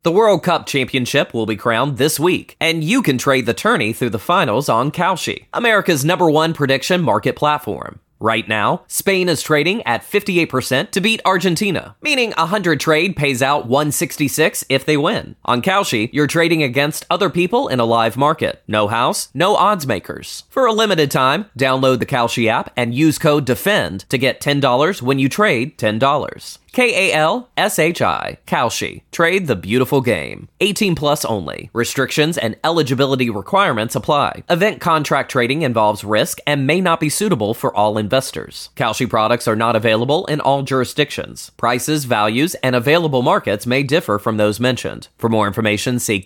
The World Cup Championship will be crowned this week, and you can trade the tourney through the finals on Kalshi, America's #1 prediction market platform. Right now, Spain is trading at 58% to beat Argentina, meaning 100 trade pays out 166 if they win. On Kalshi, you're trading against other people in a live market. No house, no odds makers. For a limited time, download the Kalshi app and use code DEFEND to get $10 when you trade $10. Kalshi. Kalshi. Trade the beautiful game. 18 plus only. Restrictions and eligibility requirements apply. Event contract trading involves risk and may not be suitable for all investors. Kalshi products are not available in all jurisdictions. Prices, values, and available markets may differ from those mentioned. For more information, see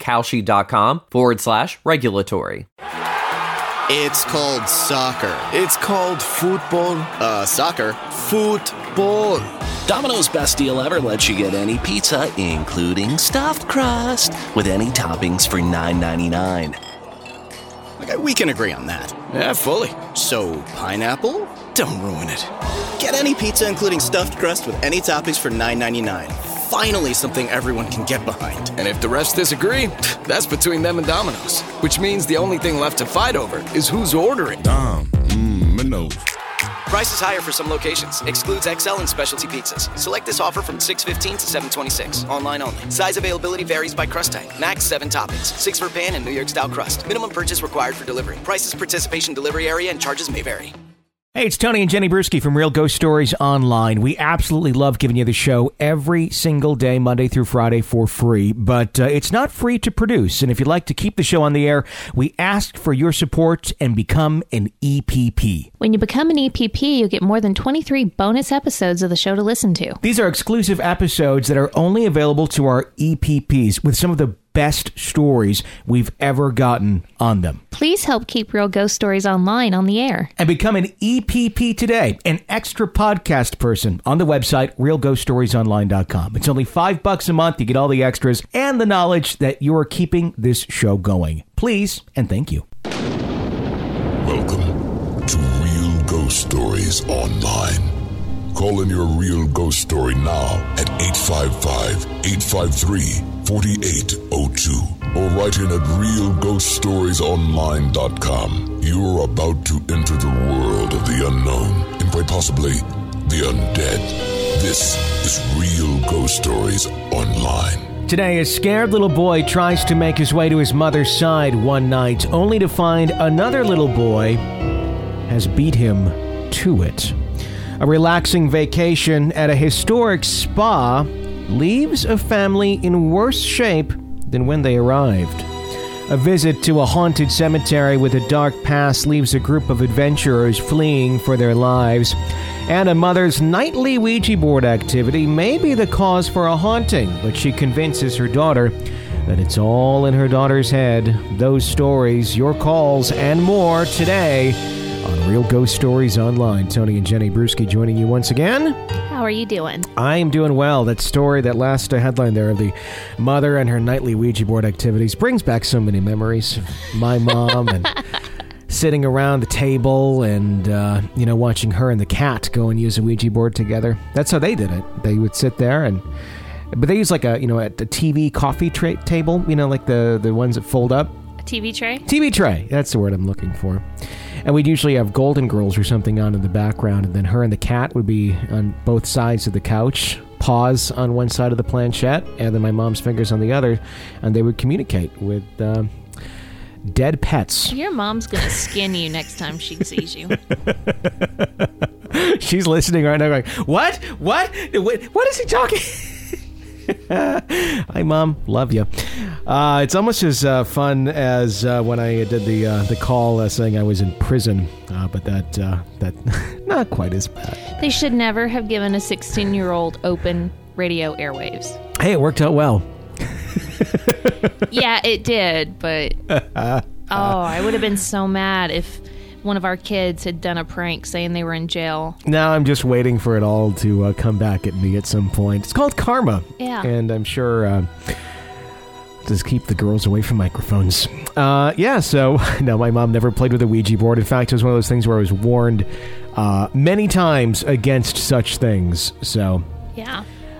kalshi.com/regulatory. It's called soccer. It's called football. Soccer. Football. Domino's Best Deal Ever lets you get any pizza, including stuffed crust, with any toppings for $9.99. Okay, we can agree on that. Yeah, fully. So, pineapple? Don't ruin it. Get any pizza, including stuffed crust, with any toppings for $9.99. Finally, something everyone can get behind. And if the rest disagree, that's between them and Domino's. Which means the only thing left to fight over is who's ordering. Domino's. Price is higher for some locations. Excludes XL and specialty pizzas. Select this offer from 6/15 to 7/26. Online only. Size availability varies by crust type. Max 7 toppings. 6 for pan and New York style crust. Minimum purchase required for delivery. Prices, participation, delivery area, and charges may vary. Hey, it's Tony and Jenny Brewski from Real Ghost Stories Online. We absolutely love giving you the show every single day, Monday through Friday, for free. But it's not free to produce. And if you'd like to keep the show on the air, we ask for your support and become an EPP. When you become an EPP, you'll get more than 23 bonus episodes of the show to listen to. These are exclusive episodes that are only available to our EPPs with some of the best stories we've ever gotten on them. Please help keep Real Ghost Stories Online on the air. And become an EPP today, an extra podcast person on the website, realghoststoriesonline.com. It's only $5 a month. You get all the extras and the knowledge that you are keeping this show going. Please, and thank you. Welcome to Real Ghost Stories Online. Call in your real ghost story now at 855-853-4802 or write in at realghoststoriesonline.com. You're about to enter the world of the unknown and quite possibly the undead. This is Real Ghost Stories Online. Today, a scared little boy tries to make his way to his mother's side one night, only to find another little boy has beat him to it. A relaxing vacation at a historic spa leaves a family in worse shape than when they arrived. A visit to a haunted cemetery with a dark past leaves a group of adventurers fleeing for their lives. And a mother's nightly Ouija board activity may be the cause for a haunting, but she convinces her daughter that it's all in her daughter's head. Those stories, your calls, and more today on Real Ghost Stories Online. Tony and Jenny Brewski joining you once again. How are you doing? I am doing well. That story, that last headline there of the mother and her nightly Ouija board activities brings back so many memories of my mom and sitting around the table and, watching her and the cat go and use a Ouija board together. That's how they did it. They would sit there but they use like a TV coffee table, like the ones that fold up. A TV tray? TV tray. That's the word I'm looking for. And we'd usually have Golden Girls or something on in the background, and then her and the cat would be on both sides of the couch, paws on one side of the planchette, and then my mom's fingers on the other, and they would communicate with dead pets. Your mom's going to skin you next time she sees you. She's listening right now going, What? What is he talking? Hi, Mom. Love you. It's almost as fun as when I did the call saying I was in prison, but that not quite as bad. They should never have given a 16-year-old open radio airwaves. Hey, it worked out well. Yeah, it did, but I would have been so mad if one of our kids had done a prank saying they were in jail. Now I'm just waiting for it all to come back at me at some point. It's called karma. Yeah. And I'm sure just keep the girls away from microphones. So, no, my mom never played with a Ouija board. In fact, it was one of those things where I was warned many times against such things. So, yeah.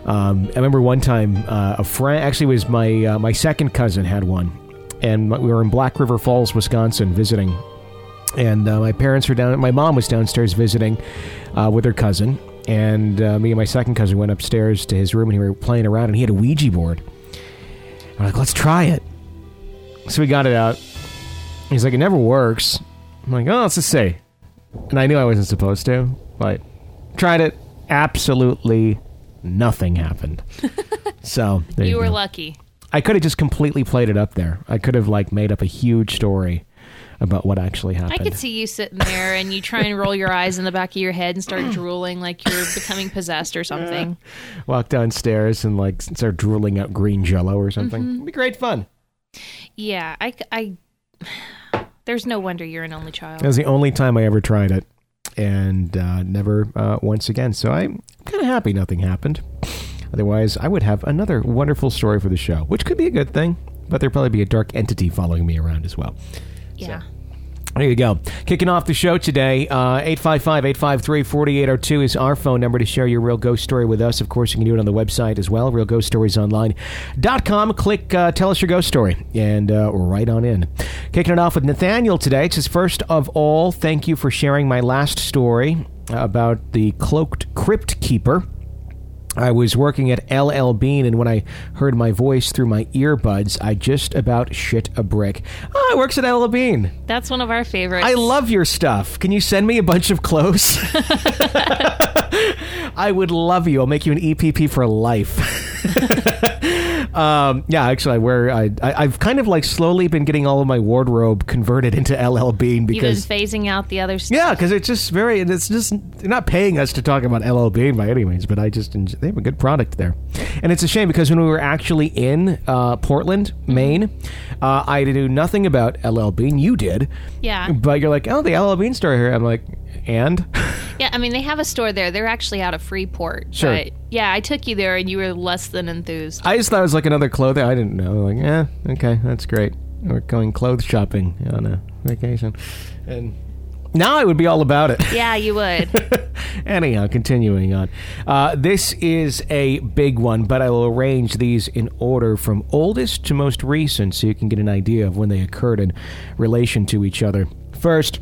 I remember one time a friend, actually it was my second cousin had one, and we were in Black River Falls, Wisconsin visiting, and my parents were down, my mom was downstairs visiting with her cousin, and me and my second cousin went upstairs to his room and we were playing around, and he had a Ouija board. I'm like, let's try it. So we got it out. He's like, it never works. I'm like, oh, let's just see. And I knew I wasn't supposed to, but tried it. Absolutely nothing happened. So there you you were go. lucky. I could have just completely played it up there. I could have made up a huge story about what actually happened. I could see you sitting there and you try and roll your eyes in the back of your head and start drooling like you're becoming possessed or something. Walk downstairs and start drooling out green jello or something. It'd be great fun. Yeah, I there's no wonder you're an only child. That was the only time I ever tried it, and never once again. So I'm kind of happy nothing happened. Otherwise, I would have another wonderful story for the show, which could be a good thing, but there'd probably be a dark entity following me around as well. Yeah. So, there you go. Kicking off the show today, 855-853-4802 is our phone number to share your real ghost story with us. Of course, you can do it on the website as well, realghoststoriesonline.com. Click Tell Us Your Ghost Story, and right on in. Kicking it off with Nathaniel today. It says, first of all, thank you for sharing my last story about the cloaked crypt keeper. I was working at LL Bean, and when I heard my voice through my earbuds, I just about shit a brick. Oh, it works at LL Bean. That's one of our favorites. I love your stuff. Can you send me a bunch of clothes? I would love you. I'll make you an EPP for life. Yeah, actually, I've kind of slowly been getting all of my wardrobe converted into LL Bean because you've been phasing out the other stuff. Yeah, because it's just they're not paying us to talk about LL Bean by any means, but they have a good product there. And it's a shame because when we were actually in Portland, Maine, I knew nothing about LL Bean. You did. Yeah. But you're like, oh, the LL Bean store here. I'm like, and? Yeah, I mean, they have a store there. They're actually out of Freeport. Sure. But yeah, I took you there and you were less than enthused. I just thought it was like another clothing. I didn't know. Like, okay, that's great. We're going clothes shopping on a vacation. And now I would be all about it. Yeah, you would. Anyhow, continuing on. This is a big one, but I will arrange these in order from oldest to most recent so you can get an idea of when they occurred in relation to each other. First,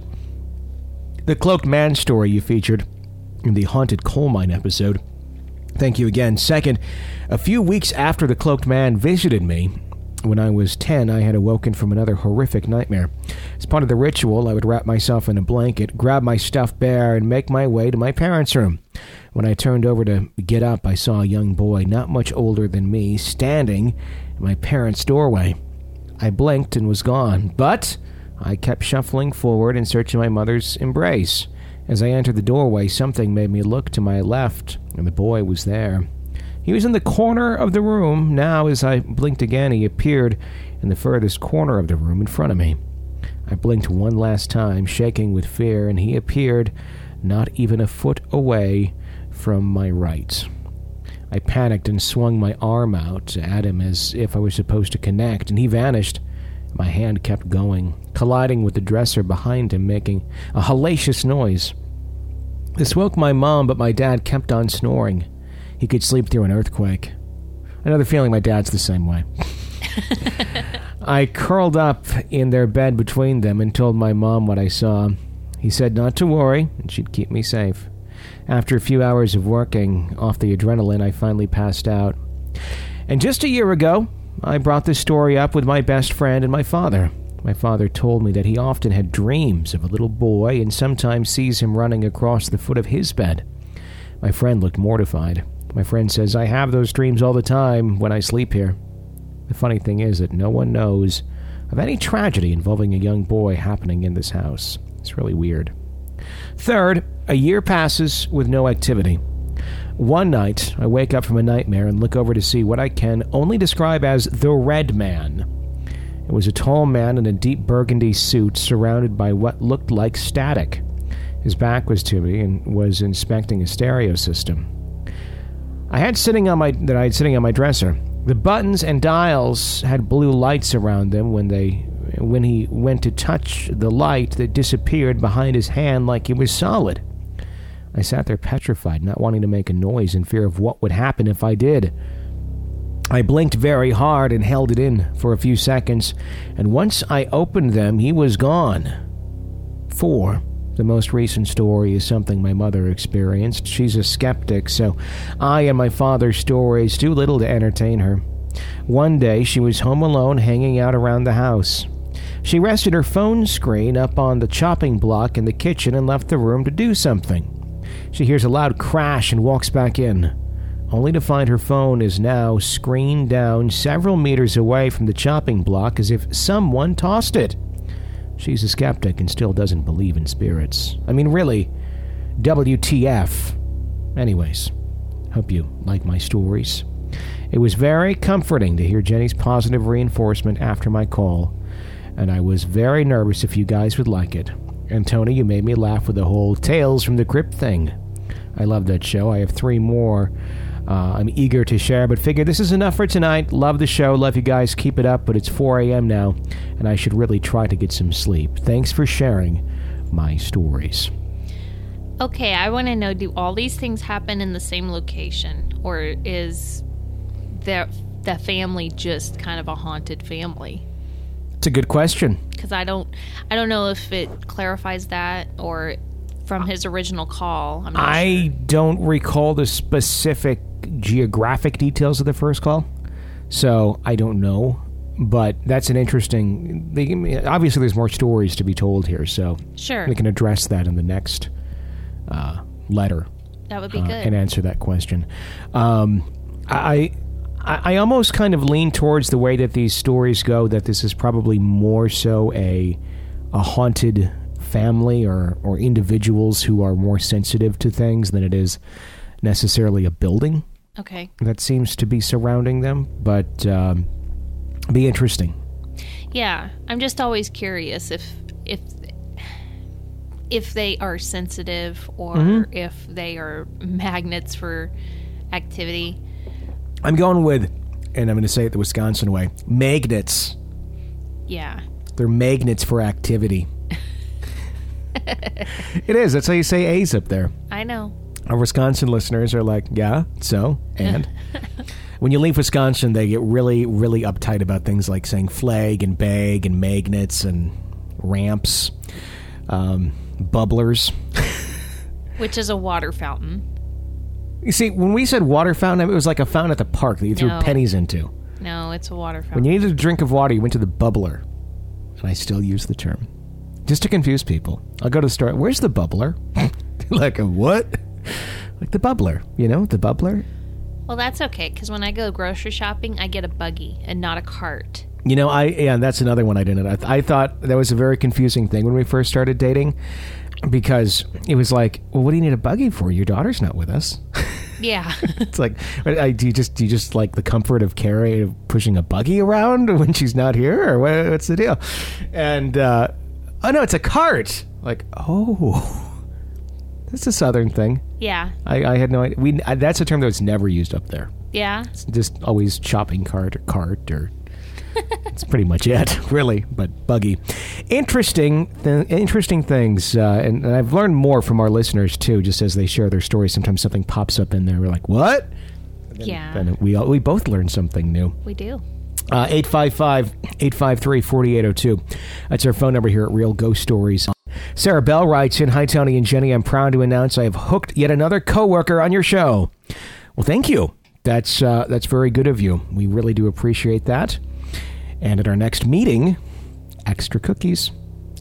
the cloaked man story you featured in the haunted coal mine episode. Thank you again. Second, a few weeks after the cloaked man visited me, when I was 10, I had awoken from another horrific nightmare. As part of the ritual, I would wrap myself in a blanket, grab my stuffed bear, and make my way to my parents' room. When I turned over to get up, I saw a young boy, not much older than me, standing in my parents' doorway. I blinked and was gone, but I kept shuffling forward in search of my mother's embrace. As I entered the doorway, something made me look to my left, and the boy was there. He was in the corner of the room. Now, as I blinked again, he appeared in the furthest corner of the room in front of me. I blinked one last time, shaking with fear, and he appeared not even a foot away from my right. I panicked and swung my arm out at him as if I was supposed to connect, and he vanished. My hand kept going, colliding with the dresser behind him, making a hellacious noise. This woke my mom, but my dad kept on snoring. He could sleep through an earthquake. Another feeling my dad's the same way. I curled up in their bed between them and told my mom what I saw. He said not to worry, and she'd keep me safe. After a few hours of working off the adrenaline, I finally passed out. And just a year ago, I brought this story up with my best friend and my father. My father told me that he often had dreams of a little boy and sometimes sees him running across the foot of his bed. My friend looked mortified. My friend says, I have those dreams all the time when I sleep here. The funny thing is that no one knows of any tragedy involving a young boy happening in this house. It's really weird. Third, a year passes with no activity. One night, I wake up from a nightmare and look over to see what I can only describe as the Red Man. It was a tall man in a deep burgundy suit surrounded by what looked like static. His back was to me and was inspecting a stereo system. I had sitting on my dresser. The buttons and dials had blue lights around them. When he went to touch the light, that disappeared behind his hand like it was solid. I sat there petrified, not wanting to make a noise in fear of what would happen if I did. I blinked very hard and held it in for a few seconds, and once I opened them, he was gone. 4. The most recent story is something my mother experienced. She's a skeptic, so I and my father's stories do little to entertain her. One day, she was home alone, hanging out around the house. She rested her phone screen up on the chopping block in the kitchen and left the room to do something. She hears a loud crash and walks back in, only to find her phone is now screened down several meters away from the chopping block as if someone tossed it. She's a skeptic and still doesn't believe in spirits. I mean, really, WTF. Anyways, hope you like my stories. It was very comforting to hear Jenny's positive reinforcement after my call, and I was very nervous if you guys would like it. And Tony, you made me laugh with the whole Tales from the Crypt thing. I love that show. I have 3 more I'm eager to share, but figure this is enough for tonight. Love the show. Love you guys. Keep it up, but it's 4 a.m. now, and I should really try to get some sleep. Thanks for sharing my stories. Okay, I want to know, do all these things happen in the same location, or is the family just kind of a haunted family? It's a good question. Because I don't know if it clarifies that, or from his original call. I'm not sure. Don't recall the specific geographic details of the first call, so I don't know. But that's an interesting... obviously, there's more stories to be told here, so sure, we can address that in the next letter. That would be good. And answer that question. I almost kind of lean towards the way that these stories go, that this is probably more so a haunted family or individuals who are more sensitive to things than it is necessarily a building. Okay. That seems to be surrounding them, but be interesting. Yeah, I'm just always curious if they are sensitive or if they are magnets for activity. I'm going with, and I'm going to say it the Wisconsin way, magnets. Yeah. They're magnets for activity. It is. That's how you say A's up there. I know. Our Wisconsin listeners are like, yeah, so, and? When you leave Wisconsin, they get really, really uptight about things like saying flag and bag and magnets and ramps, bubblers. Which is a water fountain. You see, when we said water fountain, it was like a fountain at the park that you threw pennies into. No, it's a water fountain. When you needed a drink of water, you went to the bubbler. And I still use the term. Just to confuse people. I'll go to the store. Where's the bubbler? Like a what? Like the bubbler. You know, the bubbler? Well, that's okay, because when I go grocery shopping, I get a buggy and not a cart. You know, that's another one I didn't. I thought that was a very confusing thing when we first started dating, because it was like, well, what do you need a buggy for? Your daughter's not with us. Yeah. It's like, do you just like the comfort of pushing a buggy around when she's not here, or what's the deal? And oh no, it's a cart. Like, oh, that's a Southern thing. Yeah. I had no idea. That's a term that was never used up there. Yeah. It's just always shopping cart or. That's pretty much it, really. But buggy, interesting things, and I've learned more from our listeners too. Just as they share their stories, sometimes something pops up in there. We're like, "What?" Then we both learn something new. We do. 855-853-4802. That's our phone number here at Real Ghost Stories. Sarah Bell writes in, "Hi Tony and Jenny, I'm proud to announce I have hooked yet another coworker on your show." Well, thank you. That's very good of you. We really do appreciate that. And at our next meeting, extra cookies.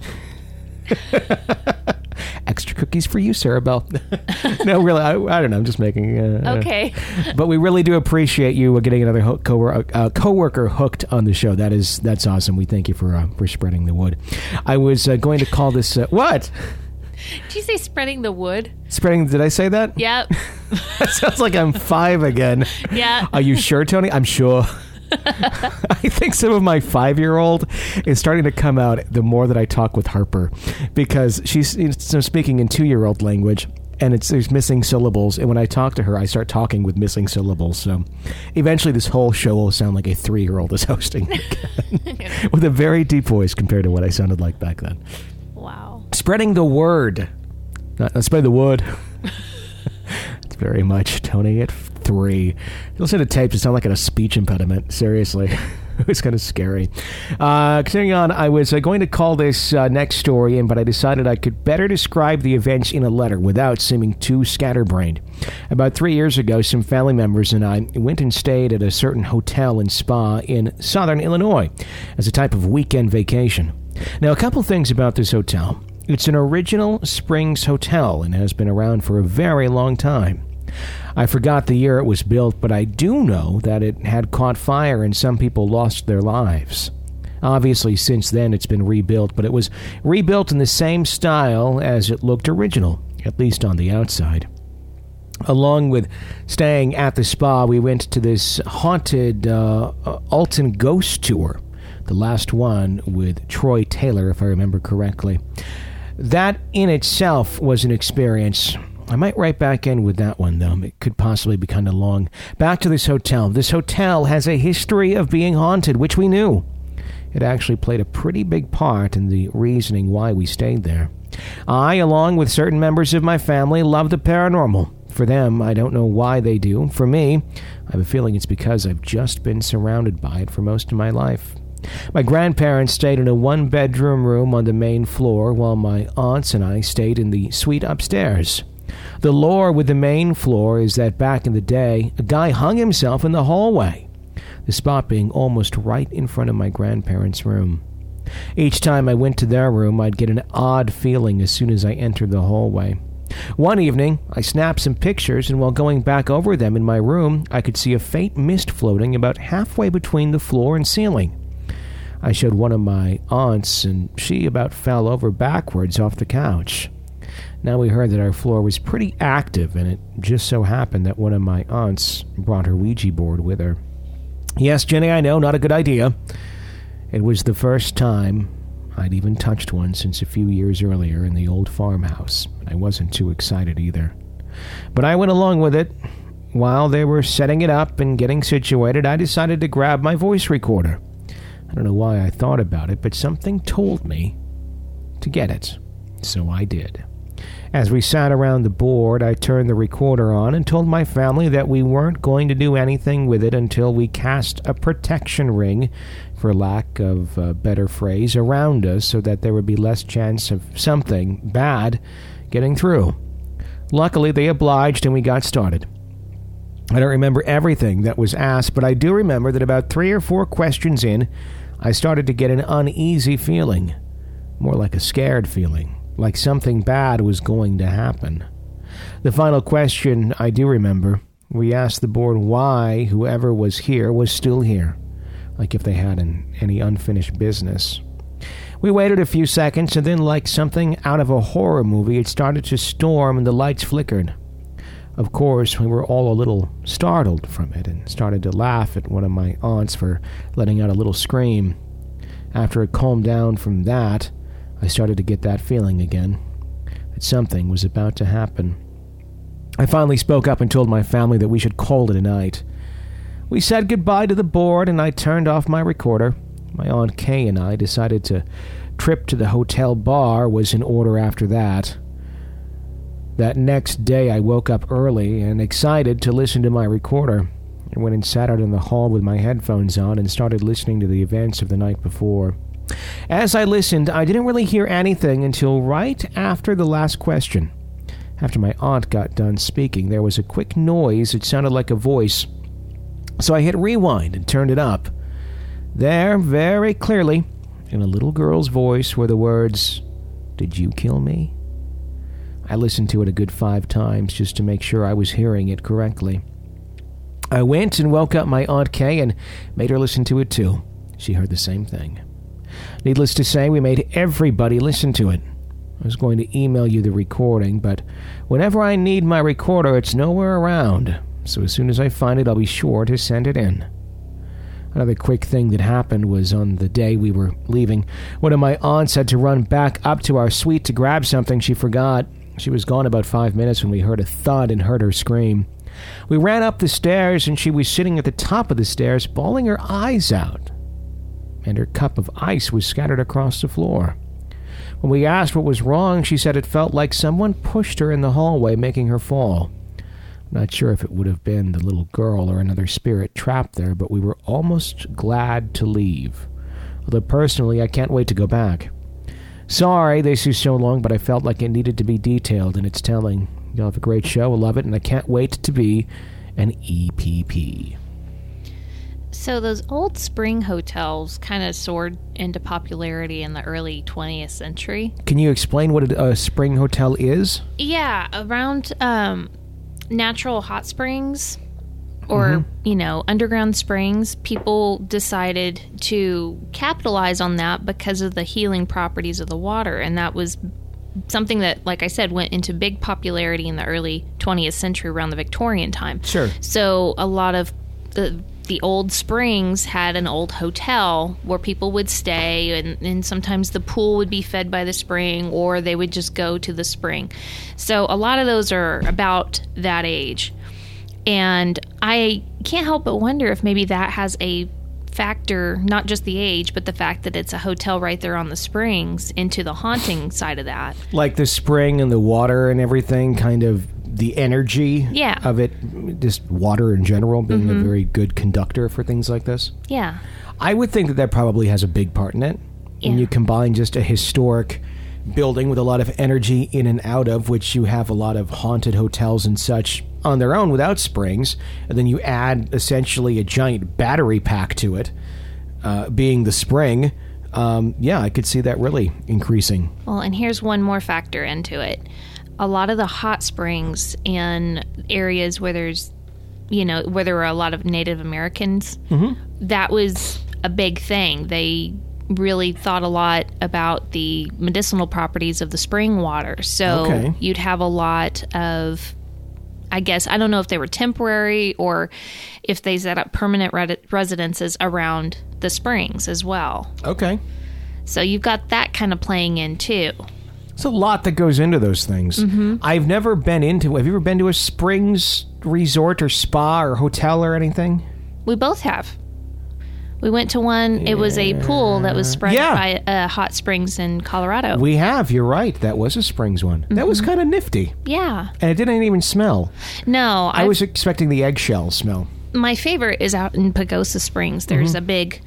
Extra cookies for you, Sarah Bell. No, really, I don't know. I'm just making... okay. But we really do appreciate you getting another coworker hooked on the show. That's awesome. We thank you for spreading the wood. I was going to call this... what? Did you say spreading the wood? Did I say that? Yep. That sounds like I'm 5 again. Yeah. Are you sure, Tony? I'm sure. I think some of my 5-year-old is starting to come out the more that I talk with Harper, because she's speaking in 2-year-old language, and there's missing syllables, and when I talk to her, I start talking with missing syllables. So eventually this whole show will sound like a 3-year-old is hosting with a very deep voice compared to what I sounded like back then. Wow. Spreading the word. Not spread the wood. It's very much Tony at 3. You listen to tapes, it sounds like a speech impediment. Seriously. It was kind of scary. Continuing on, I was going to call this next story in, but I decided I could better describe the events in a letter without seeming too scatterbrained. About 3 years ago, some family members and I went and stayed at a certain hotel and spa in southern Illinois as a type of weekend vacation. Now, a couple things about this hotel. It's an original Springs hotel and has been around for a very long time. I forgot the year it was built, but I do know that it had caught fire and some people lost their lives. Obviously, since then it's been rebuilt, but it was rebuilt in the same style as it looked original, at least on the outside. Along with staying at the spa, we went to this haunted Alton ghost tour, the last one with Troy Taylor, if I remember correctly. That in itself was an experience. I might write back in with that one, though. It could possibly be kind of long. Back to this hotel. This hotel has a history of being haunted, which we knew. It actually played a pretty big part in the reasoning why we stayed there. I, along with certain members of my family, love the paranormal. For them, I don't know why they do. For me, I have a feeling it's because I've just been surrounded by it for most of my life. My grandparents stayed in a one-bedroom room on the main floor, while my aunts and I stayed in the suite upstairs. The lore with the main floor is that back in the day, a guy hung himself in the hallway, the spot being almost right in front of my grandparents' room. Each time I went to their room, I'd get an odd feeling as soon as I entered the hallway. One evening, I snapped some pictures, and while going back over them in my room, I could see a faint mist floating about halfway between the floor and ceiling. I showed one of my aunts, and she about fell over backwards off the couch. Now we heard that our floor was pretty active, and it just so happened that one of my aunts brought her Ouija board with her. Yes, Jenny, I know, not a good idea. It was the first time I'd even touched one since a few years earlier in the old farmhouse. I wasn't too excited either. But I went along with it. While they were setting it up and getting situated, I decided to grab my voice recorder. I don't know why I thought about it, but something told me to get it. So I did. As we sat around the board, I turned the recorder on and told my family that we weren't going to do anything with it until we cast a protection ring, for lack of a better phrase, around us so that there would be less chance of something bad getting through. Luckily, they obliged and we got started. I don't remember everything that was asked, but I do remember that about 3 or 4 questions in, I started to get an uneasy feeling, more like a scared feeling. Like something bad was going to happen. The final question I do remember, we asked the board why whoever was here was still here, like if they had any unfinished business. We waited a few seconds, and then like something out of a horror movie, it started to storm and the lights flickered. Of course, we were all a little startled from it and started to laugh at one of my aunts for letting out a little scream. After it calmed down from that, I started to get that feeling again, that something was about to happen. I finally spoke up and told my family that we should call it a night. We said goodbye to the board, and I turned off my recorder. My Aunt Kay and I decided to trip to the hotel bar was in order after that. That next day, I woke up early and excited to listen to my recorder. I went and sat out in the hall with my headphones on and started listening to the events of the night before. As I listened, I didn't really hear anything until right after the last question. After my aunt got done speaking, there was a quick noise. It sounded like a voice. So I hit rewind and turned it up. There, very clearly, in a little girl's voice, were the words, "Did you kill me?" I listened to it a good 5 times just to make sure I was hearing it correctly. I went and woke up my Aunt Kay and made her listen to it too. She heard the same thing. Needless to say, we made everybody listen to it. I was going to email you the recording, but whenever I need my recorder, it's nowhere around. So as soon as I find it, I'll be sure to send it in. Another quick thing that happened was on the day we were leaving, one of my aunts had to run back up to our suite to grab something she forgot. She was gone about 5 minutes when we heard a thud and heard her scream. We ran up the stairs, and she was sitting at the top of the stairs, bawling her eyes out. And her cup of ice was scattered across the floor. When we asked what was wrong, she said it felt like someone pushed her in the hallway, making her fall. I'm not sure if it would have been the little girl or another spirit trapped there, but we were almost glad to leave. Although personally, I can't wait to go back. Sorry this is so long, but I felt like it needed to be detailed, and it's telling. You'll have a great show. I love it, and I can't wait to be an EPP. So those old spring hotels kind of soared into popularity in the early 20th century. Can you explain what a spring hotel is? Yeah, around natural hot springs or, underground springs, people decided to capitalize on that because of the healing properties of the water. And that was something that, like I said, went into big popularity in the early 20th century around the Victorian time. Sure. So a lot of the old springs had an old hotel where people would stay, and sometimes the pool would be fed by the spring, or they would just go to the spring. So a lot of those are about that age. And I can't help but wonder if maybe that has a factor, not just the age, but the fact that it's a hotel right there on the springs, into the haunting side of that. Like the spring and the water and everything, kind of the energy of it, just water in general being a very good conductor for things like this. Yeah. I would think that probably has a big part in it. Yeah. When you combine just a historic building with a lot of energy in and out of, which you have a lot of haunted hotels and such on their own without springs, and then you add essentially a giant battery pack to it, being the spring. I could see that really increasing. Well, and here's one more factor into it. A lot of the hot springs in areas where there's, where there were a lot of Native Americans, that was a big thing. They really thought a lot about the medicinal properties of the spring water. So you'd have a lot of, I guess, I don't know if they were temporary or if they set up permanent residences around the springs as well. Okay. So you've got that kind of playing in too. It's a lot that goes into those things. I've never been into... Have you ever been to a springs resort or spa or hotel or anything? We both have. We went to one. It was a pool that was spread by hot springs in Colorado. We have. You're right. That was a springs one. That was kind of nifty. Yeah. And it didn't even smell. No. I was expecting the eggshell smell. My favorite is out in Pagosa Springs. There's a big...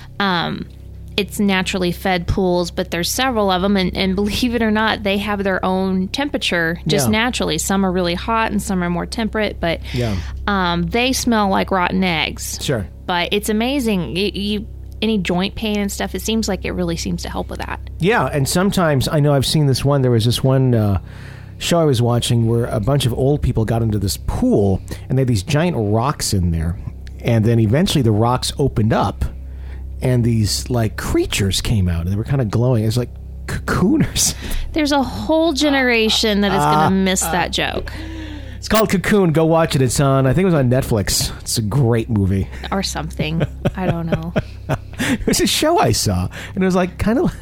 it's naturally fed pools, but there's several of them, and believe it or not, they have their own temperature just naturally. Some are really hot and some are more temperate, but they smell like rotten eggs. Sure. But it's amazing. Any joint pain and stuff, it seems like it really seems to help with that. Yeah, and sometimes, I know I've seen this one, there was this one show I was watching where a bunch of old people got into this pool, and they had these giant rocks in there, and then eventually the rocks opened up, and these, creatures came out, and they were kind of glowing. It was like cocooners. There's a whole generation that is going to miss that joke. It's called Cocoon. Go watch it. It's on, I think it was on Netflix. It's a great movie. Or something. I don't know. It was a show I saw, and it was kind of...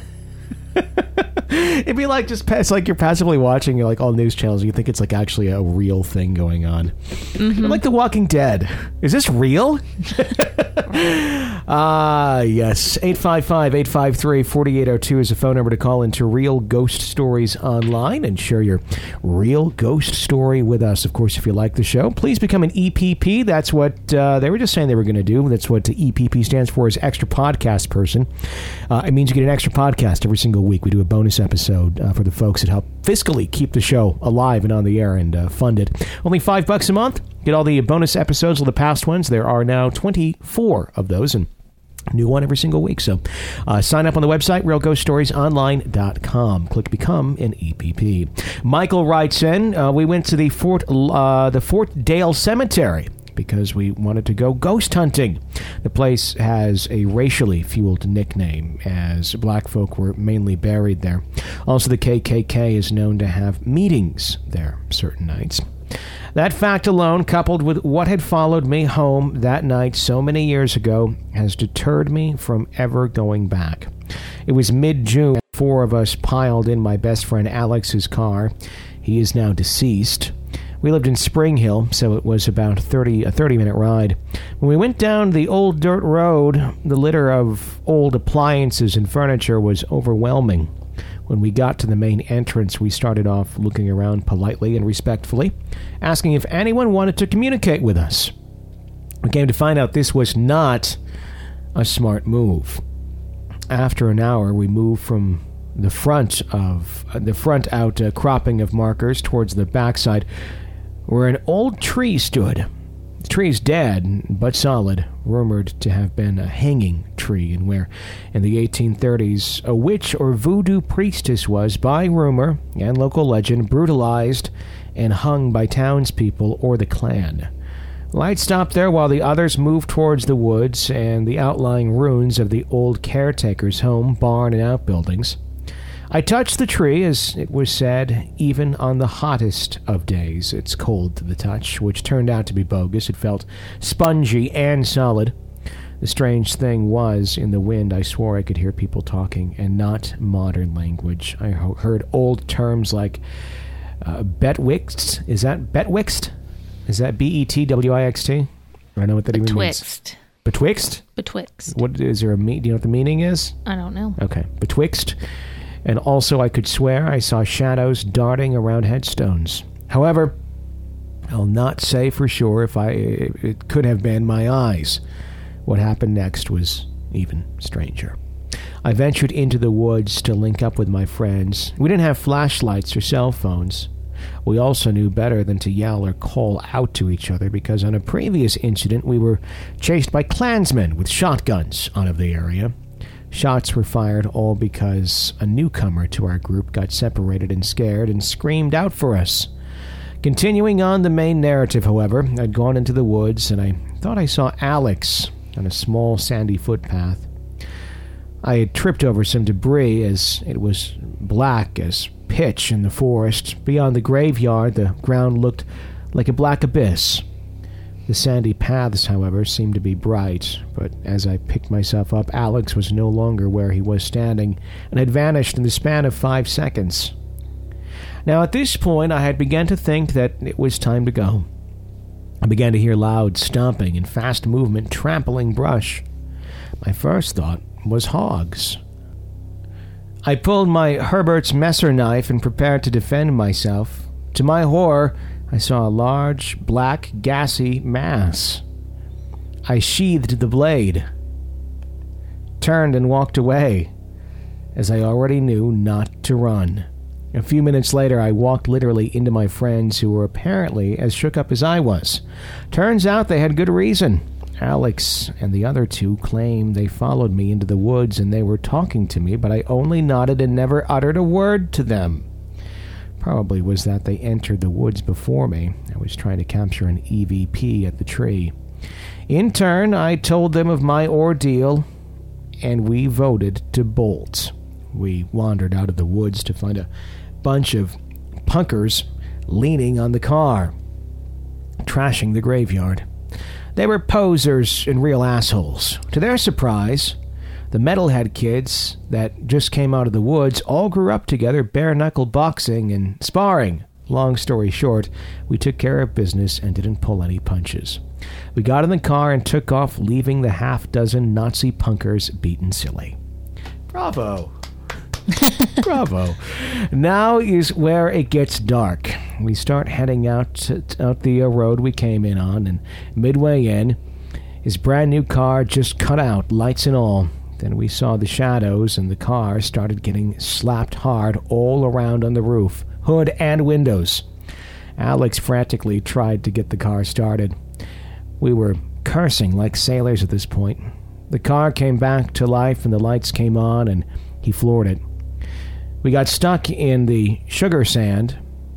It'd be it's like you're passively watching all news channels, and you think it's actually a real thing going on. Like The Walking Dead. Is this real? Yes. 855-853-4802 is a phone number to call into Real Ghost Stories Online and share your real ghost story with us. Of course, if you like the show, please become an EPP. That's what they were just saying they were going to do. That's what the EPP stands for, is extra podcast person. It means you get an extra podcast every single week. We do a bonus episode for the folks that help fiscally keep the show alive and on the air and fund it. Only $5 a month. Get all the bonus episodes of the past ones. There are now 24 of those, and a new one every single week. So sign up on the website, realghoststoriesonline.com. Click Become an EPP. Michael writes in, we went to the Fort Dale Cemetery because we wanted to go ghost hunting. The place has a racially fueled nickname, as black folk were mainly buried there. Also, the KKK is known to have meetings there certain nights. That fact alone, coupled with what had followed me home that night so many years ago, has deterred me from ever going back. It was mid-June. 4 of us piled in my best friend Alex's car. He is now deceased. We lived in Spring Hill, so it was about a 30-minute ride. When we went down the old dirt road, the litter of old appliances and furniture was overwhelming. When we got to the main entrance, we started off looking around politely and respectfully, asking if anyone wanted to communicate with us. We came to find out this was not a smart move. After an hour, we moved from the front out cropping of markers towards the backside, where an old tree stood. The tree is dead, but solid, rumored to have been a hanging tree, and where, in the 1830s, a witch or voodoo priestess was, by rumor and local legend, brutalized and hung by townspeople or the clan. Light stopped there while the others moved towards the woods and the outlying ruins of the old caretaker's home, barn, and outbuildings. I touched the tree, as it was said, even on the hottest of days. It's cold to the touch, which turned out to be bogus. It felt spongy and solid. The strange thing was, in the wind, I swore I could hear people talking, and not modern language. I heard old terms like betwixt. Is that betwixt? Is that B-E-T-W-I-X-T? I don't know what that even means. Betwixt? Betwixt. What is there? Do you know what the meaning is? I don't know. Okay, betwixt. And also I could swear I saw shadows darting around headstones. However, I'll not say for sure if it could have been my eyes. What happened next was even stranger. I ventured into the woods to link up with my friends. We didn't have flashlights or cell phones. We also knew better than to yell or call out to each other because on a previous incident we were chased by Klansmen with shotguns out of the area. Shots were fired all because a newcomer to our group got separated and scared and screamed out for us. Continuing on the main narrative, however, I'd gone into the woods and I thought I saw Alex on a small sandy footpath. I had tripped over some debris as it was black as pitch in the forest. Beyond the graveyard, the ground looked like a black abyss. The sandy paths, however, seemed to be bright, but as I picked myself up, Alex was no longer where he was standing and had vanished in the span of 5 seconds. Now, at this point, I had begun to think that it was time to go. I began to hear loud stomping and fast movement trampling brush. My first thought was hogs. I pulled my Herbert's Messer knife and prepared to defend myself. To my horror, I saw a large, black, gassy mass. I sheathed the blade, turned and walked away, as I already knew not to run. A few minutes later, I walked literally into my friends who were apparently as shook up as I was. Turns out they had good reason. Alex and the other two claimed they followed me into the woods and they were talking to me, but I only nodded and never uttered a word to them. Probably was that they entered the woods before me. I was trying to capture an EVP at the tree. In turn, I told them of my ordeal, and we voted to bolt. We wandered out of the woods to find a bunch of punkers leaning on the car, trashing the graveyard. They were posers and real assholes. To their surprise, the metalhead kids that just came out of the woods all grew up together, bare-knuckle boxing and sparring. Long story short, we took care of business and didn't pull any punches. We got in the car and took off, leaving the half-dozen Nazi punkers beaten silly. Bravo. Bravo. Now is where it gets dark. We start heading out the road we came in on, and midway in, his brand new car just cut out, lights and all. Then we saw the shadows, and the car started getting slapped hard all around on the roof, hood and windows. Alex frantically tried to get the car started. We were cursing like sailors at this point. The car came back to life, and the lights came on, and he floored it. We got stuck in the sugar sand.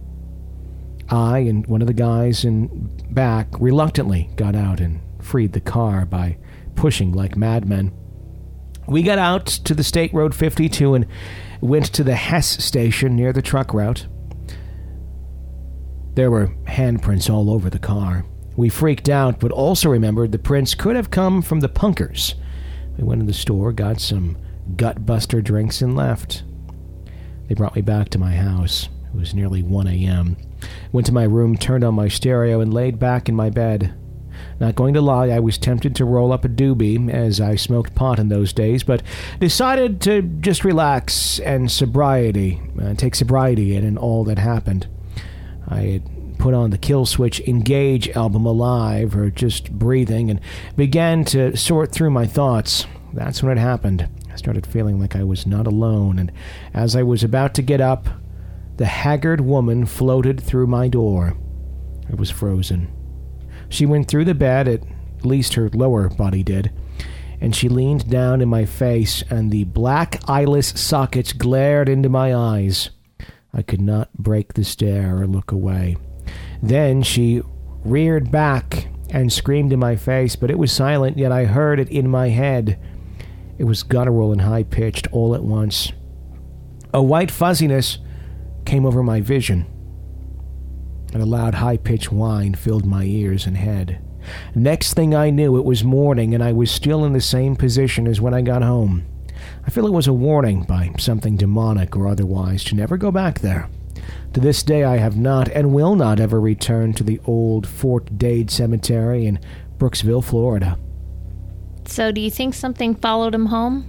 I and one of the guys in back reluctantly got out and freed the car by pushing like madmen. We got out to the State Road 52 and went to the Hess station near the truck route. There were handprints all over the car. We freaked out, but also remembered the prints could have come from the punkers. We went to the store, got some gut-buster drinks, and left. They brought me back to my house. It It was nearly 1 a.m. Went to my room, turned on my stereo, and laid back in my bed. Not going to lie, I was tempted to roll up a doobie, as I smoked pot in those days, but decided to just relax and take sobriety in all that happened. I had put on the Killswitch Engage album Alive, or Just Breathing, and began to sort through my thoughts. That's when it happened. I started feeling like I was not alone, and as I was about to get up, the haggard woman floated through my door. I was frozen. She went through the bed, at least her lower body did, and she leaned down in my face, and the black eyeless sockets glared into my eyes. I could not break the stare or look away. Then she reared back and screamed in my face, but it was silent, yet I heard it in my head. It was guttural and high-pitched all at once. A white fuzziness came over my vision, and a loud high-pitched whine filled my ears and head. Next thing I knew, it was morning, and I was still in the same position as when I got home. I feel it was a warning by something demonic or otherwise to never go back there. To this day, I have not and will not ever return to the old Fort Dade Cemetery in Brooksville, Florida. So do you think something followed him home?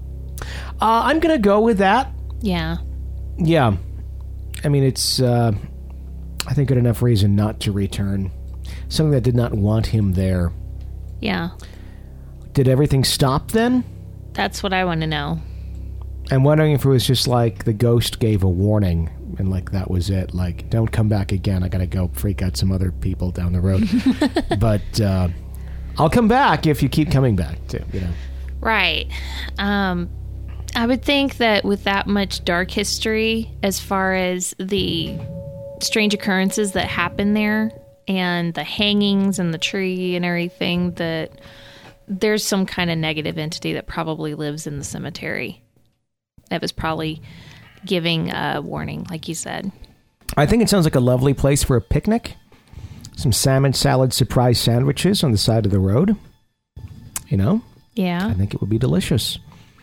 I'm going to go with that. Yeah. Yeah. I mean, it's, I think, good enough reason not to return. Something that did not want him there. Yeah. Did everything stop then? That's what I want to know. I'm wondering if it was just like the ghost gave a warning and like that was it. Like, don't come back again. I gotta go freak out some other people down the road. But I'll come back if you keep coming back too, you know. Right. I would think that with that much dark history, as far as the strange occurrences that happen there and the hangings and the tree and everything, that there's some kind of negative entity that probably lives in the cemetery that was probably giving a warning, like you said. I think it sounds like a lovely place for a picnic. Some salmon salad surprise sandwiches on the side of the road. You know? Yeah. I think it would be delicious.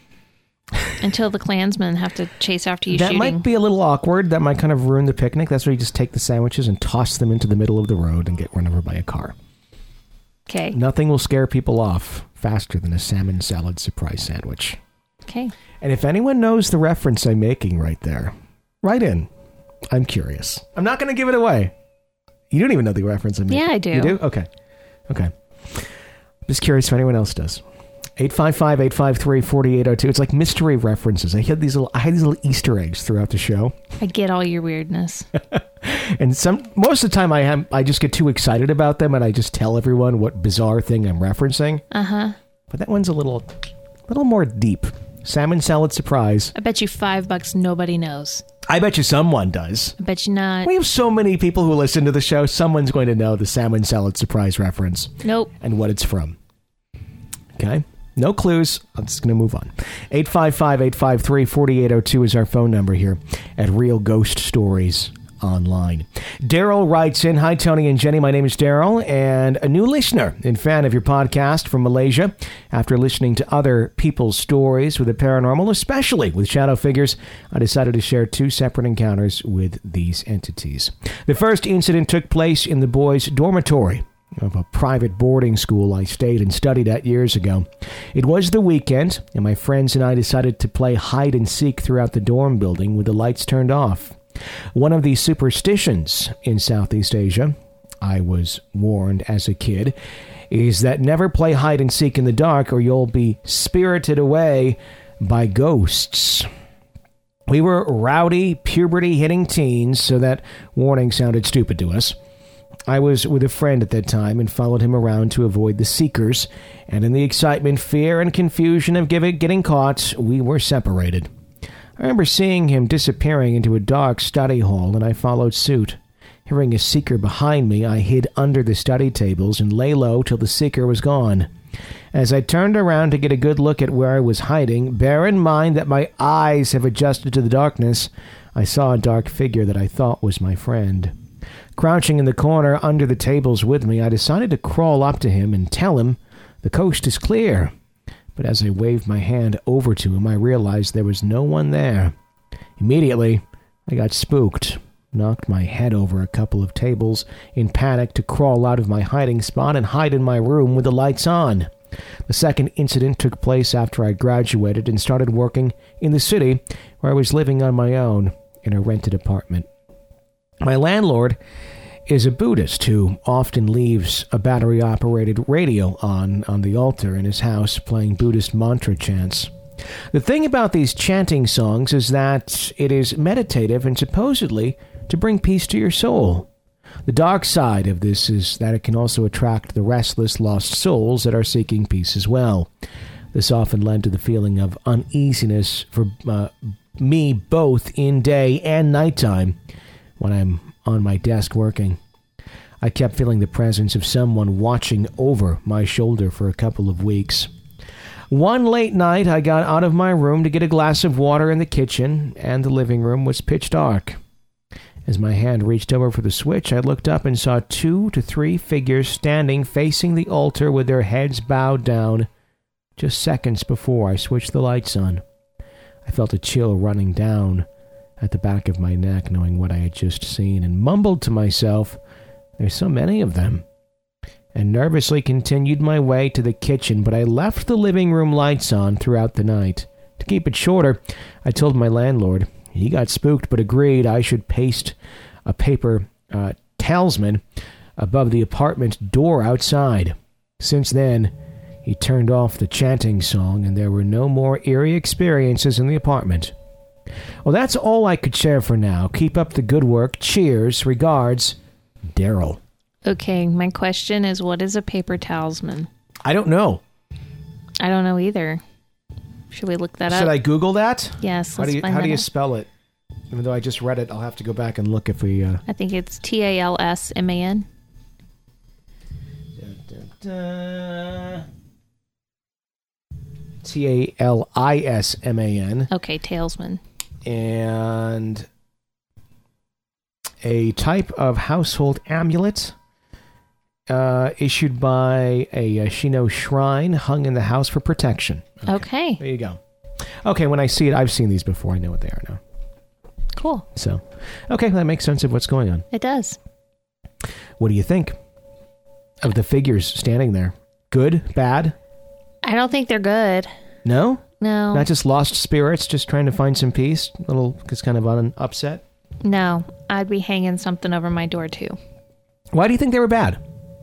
Until the Klansmen have to chase after you that shooting. Might be a little awkward. That might kind of ruin the picnic. That's where you just take the sandwiches and toss them into the middle of the road and get run over by a car. Okay. Nothing will scare people off faster than a salmon salad surprise sandwich. Okay. And if anyone knows the reference I'm making right there, write in. I'm curious. I'm not going to give it away. You don't even know the reference I'm making. Yeah, I do. You do? Okay. Just curious if anyone else does. 855-853-4802. It's like mystery references. I had these little Easter eggs throughout the show. I get all your weirdness. And most of the time I just get too excited about them and I just tell everyone what bizarre thing I'm referencing. Uh-huh. But that one's a little more deep. Salmon salad surprise. I bet you $5 nobody knows. I bet you someone does. I bet you not. We have so many people who listen to the show. Someone's going to know the salmon salad surprise reference. Nope. And what it's from. Okay? No clues. I'm just going to move on. 855-853-4802 is our phone number here at Real Ghost Stories Online. Daryl writes in, "Hi, Tony and Jenny. My name is Daryl, and a new listener and fan of your podcast from Malaysia. After listening to other people's stories with the paranormal, especially with shadow figures, I decided to share two separate encounters with these entities. The first incident took place in the boys' dormitory of a private boarding school I stayed and studied at years ago. It was the weekend, and my friends and I decided to play hide and seek throughout the dorm building with the lights turned off. One of the superstitions in Southeast Asia, I was warned as a kid, is that never play hide and seek in the dark or you'll be spirited away by ghosts. We were rowdy, puberty-hitting teens, so that warning sounded stupid to us. I was with a friend at that time and followed him around to avoid the seekers, and in the excitement, fear, and confusion of getting caught, we were separated. I remember seeing him disappearing into a dark study hall, and I followed suit. Hearing a seeker behind me, I hid under the study tables and lay low till the seeker was gone. As I turned around to get a good look at where I was hiding, bear in mind that my eyes have adjusted to the darkness, I saw a dark figure that I thought was my friend. Crouching in the corner under the tables with me, I decided to crawl up to him and tell him the coast is clear. But as I waved my hand over to him, I realized there was no one there. Immediately, I got spooked. knocked my head over a couple of tables in panic to crawl out of my hiding spot and hide in my room with the lights on. The second incident took place after I graduated and started working in the city, where I was living on my own in a rented apartment. My landlord is a Buddhist who often leaves a battery-operated radio on the altar in his house playing Buddhist mantra chants. The thing about these chanting songs is that it is meditative and supposedly to bring peace to your soul. The dark side of this is that it can also attract the restless, lost souls that are seeking peace as well. This often led to the feeling of uneasiness for me both in day and nighttime when I'm on my desk working. I kept feeling the presence of someone watching over my shoulder for a couple of weeks. One late night, I got out of my room to get a glass of water in the kitchen, and the living room was pitch dark. As my hand reached over for the switch, I looked up and saw 2 to 3 figures standing facing the altar with their heads bowed down, just seconds before I switched the lights on. I felt a chill running down at the back of my neck, knowing what I had just seen, and mumbled to myself, "There's so many of them," and nervously continued my way to the kitchen, but I left the living room lights on throughout the night. To keep it shorter, I told my landlord. He got spooked, but agreed I should paste a paper talisman above the apartment door outside. Since then, he turned off the chanting song, and there were no more eerie experiences in the apartment. Well, that's all I could share for now. Keep up the good work. Cheers. Regards, Daryl. Okay, my question is, what is a paper talisman? I don't know. I don't know either. Should we look that up? Should I Google that? Yes, How do you spell it? Even though I just read it, I'll have to go back and look if we... I think it's TALSMAN. TALISMAN. Okay, talesman. And a type of household amulet issued by a Shino shrine hung in the house for protection. Okay. There you go. Okay, when I see it, I've seen these before. I know what they are now. Cool. So, okay, that makes sense of what's going on. It does. What do you think of the figures standing there? Good? Bad? I don't think they're good. No? No. Not just lost spirits, just trying to find some peace? Just kind of upset? No. I'd be hanging something over my door, too. Why do you think they were bad?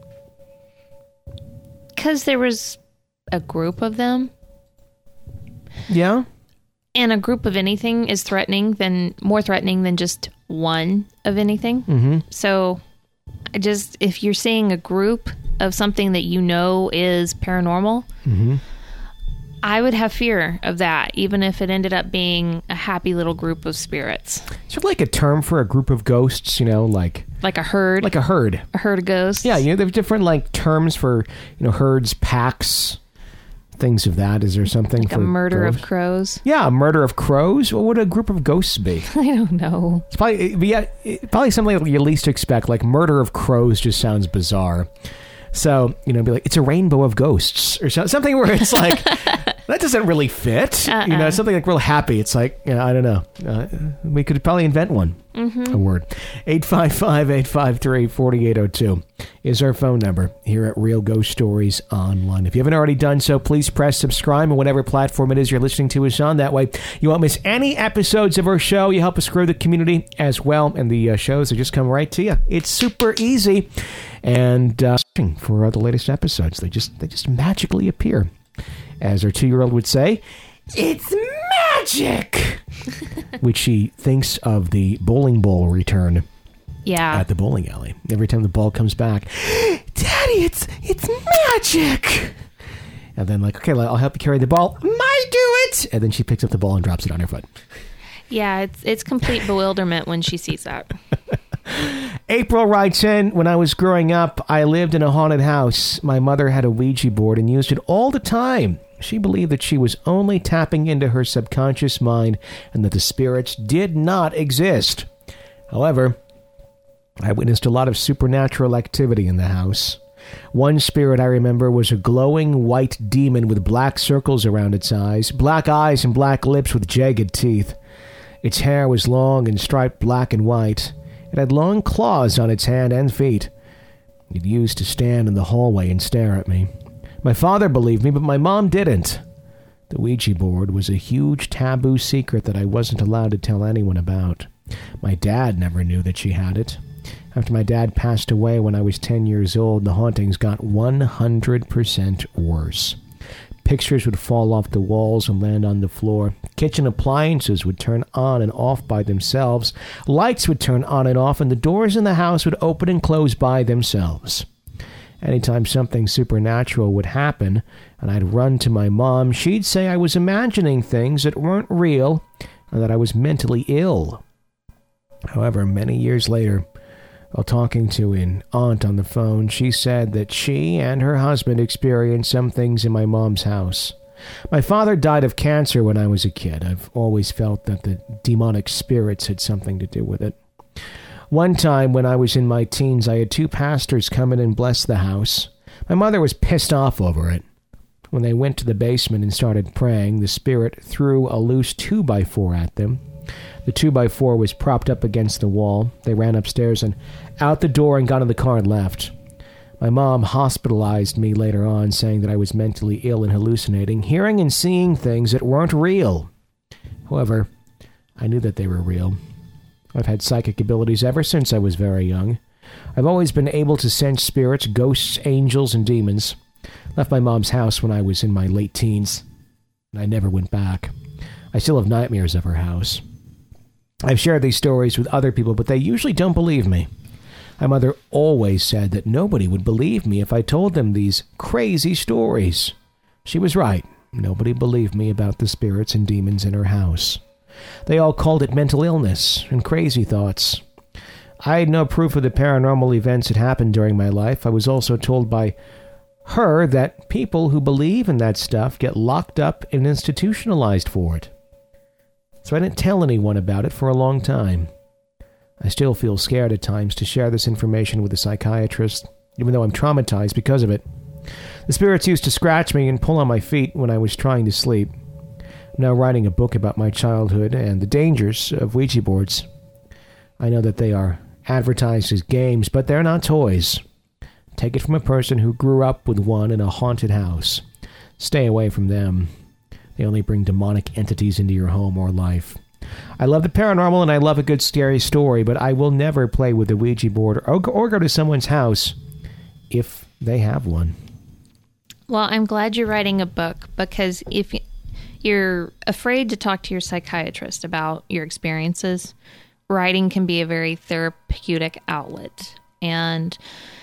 Because there was a group of them. Yeah? And a group of anything is more threatening than just one of anything. Mm-hmm. So, if you're seeing a group of something that you know is paranormal, mm-hmm. I would have fear of that, even if it ended up being a happy little group of spirits. Is there like a term for a group of ghosts, like a herd? Like a herd. A herd of ghosts? Yeah, there's different terms for, herds, packs, things of that. Is there something like for a murder ghosts? Of crows? Yeah, a murder of crows? What would a group of ghosts be? I don't know. It's probably something you least expect, like murder of crows just sounds bizarre. So, be like, it's a rainbow of ghosts, or something where it's like, that doesn't really fit. Something like real happy. It's like, I don't know. We could probably invent one. Mm-hmm. A word. 855-853-4802 is our phone number here at Real Ghost Stories Online. If you haven't already done so, please press subscribe on whatever platform it is you're listening to us on. That way, you won't miss any episodes of our show. You help us grow the community as well, and the shows, they just come right to you. It's super easy. And for the latest episodes, they just magically appear. As our 2-year-old would say, it's magic! Which she thinks of the bowling ball return. Yeah. At the bowling alley. Every time the ball comes back, Daddy, it's magic! And then okay, I'll help you carry the ball. I do it! And then she picks up the ball and drops it on her foot. Yeah, it's complete bewilderment when she sees that. April writes in, when I was growing up, I lived in a haunted house. My mother had a Ouija board and used it all the time. She believed that she was only tapping into her subconscious mind and that the spirits did not exist. However, I witnessed a lot of supernatural activity in the house. One spirit I remember was a glowing white demon with black circles around its eyes, black eyes and black lips with jagged teeth. Its hair was long and striped black and white, It had long claws on its hand and feet. It used to stand in the hallway and stare at me. My father believed me, but my mom didn't. The Ouija board was a huge taboo secret that I wasn't allowed to tell anyone about. My dad never knew that she had it. After my dad passed away when I was 10 years old, the hauntings got 100% worse. Pictures would fall off the walls and land on the floor. Kitchen appliances would turn on and off by themselves. Lights would turn on and off, and the doors in the house would open and close by themselves. Anytime something supernatural would happen, and I'd run to my mom, she'd say I was imagining things that weren't real, and that I was mentally ill. However, many years later, while talking to an aunt on the phone, she said that she and her husband experienced some things in my mom's house. My father died of cancer when I was a kid. I've always felt that the demonic spirits had something to do with it. One time when I was in my teens, I had 2 pastors come in and bless the house. My mother was pissed off over it. When they went to the basement and started praying, the spirit threw a loose 2x4 at them. The 2x4 was propped up against the wall. They ran upstairs and out the door and got in the car and left. My mom hospitalized me later on, saying that I was mentally ill and hallucinating, hearing and seeing things that weren't real. However, I knew that they were real. I've had psychic abilities ever since I was very young. I've always been able to sense spirits, ghosts, angels, and demons. Left my mom's house when I was in my late teens, and I never went back. I still have nightmares of her house. I've shared these stories with other people, but they usually don't believe me. My mother always said that nobody would believe me if I told them these crazy stories. She was right. Nobody believed me about the spirits and demons in her house. They all called it mental illness and crazy thoughts. I had no proof of the paranormal events that happened during my life. I was also told by her that people who believe in that stuff get locked up and institutionalized for it. So I didn't tell anyone about it for a long time. I still feel scared at times to share this information with a psychiatrist, even though I'm traumatized because of it. The spirits used to scratch me and pull on my feet when I was trying to sleep. I'm now writing a book about my childhood and the dangers of Ouija boards. I know that they are advertised as games, but they're not toys. Take it from a person who grew up with one in a haunted house. Stay away from them. They only bring demonic entities into your home or life. I love the paranormal and I love a good scary story, but I will never play with the Ouija board or go to someone's house if they have one. Well, I'm glad you're writing a book, because if you're afraid to talk to your psychiatrist about your experiences, writing can be a very therapeutic outlet. And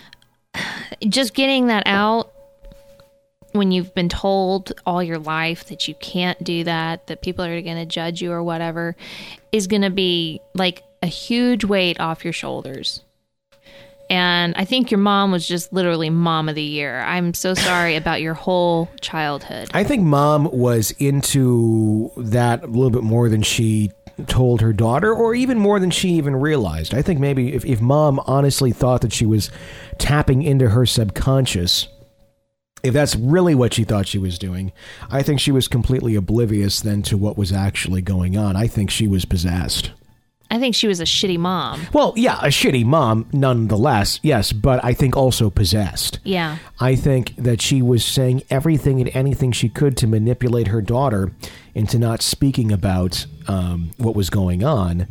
just getting that out when you've been told all your life that you can't do that people are going to judge you or whatever, is going to be like a huge weight off your shoulders. And I think your mom was just literally mom of the year. I'm so sorry about your whole childhood. I think mom was into that a little bit more than she told her daughter, or even more than she even realized. I think maybe if mom honestly thought that she was tapping into her subconscious, if that's really what she thought she was doing, I think she was completely oblivious then to what was actually going on. I think she was possessed. I think she was a shitty mom. Well, yeah, a shitty mom, nonetheless, yes, but I think also possessed. Yeah. I think that she was saying everything and anything she could to manipulate her daughter into not speaking about what was going on,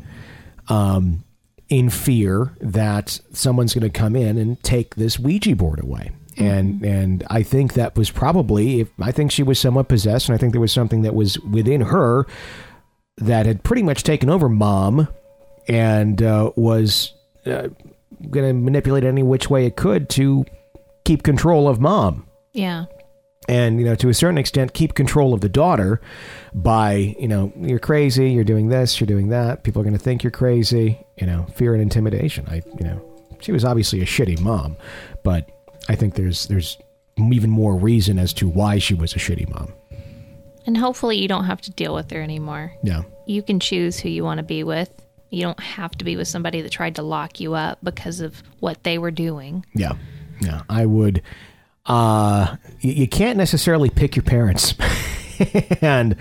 in fear that someone's going to come in and take this Ouija board away. And I think that was probably, I think she was somewhat possessed, and I think there was something that was within her that had pretty much taken over mom and was going to manipulate any which way it could to keep control of mom. Yeah. And, to a certain extent, keep control of the daughter by, you're crazy, you're doing this, you're doing that, people are going to think you're crazy, fear and intimidation. She was obviously a shitty mom, but I think there's even more reason as to why she was a shitty mom. And hopefully you don't have to deal with her anymore. Yeah. You can choose who you want to be with. You don't have to be with somebody that tried to lock you up because of what they were doing. Yeah. Yeah. I would. You can't necessarily pick your parents. And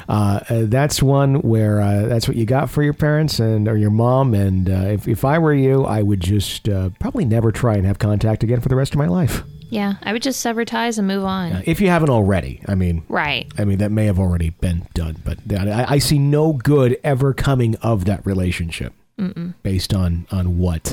that's one where that's what you got for your parents or your mom. And if I were you, I would just probably never try and have contact again for the rest of my life. Yeah, I would just sever ties and move on. If you haven't already. Right. That may have already been done. But I see no good ever coming of that relationship. Based on what